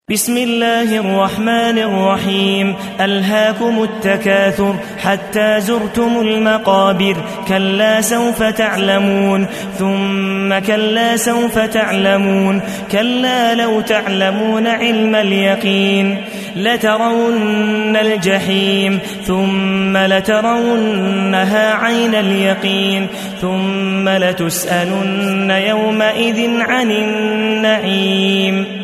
بسم الله الرحمن الرحيم. ألهاكم التكاثر حتى زرتم المقابر. كلا سوف تعلمون ثم كلا سوف تعلمون. كلا لو تعلمون علم اليقين لترون الجحيم ثم لترونها عين اليقين ثم لتسألن يومئذ عن النعيم.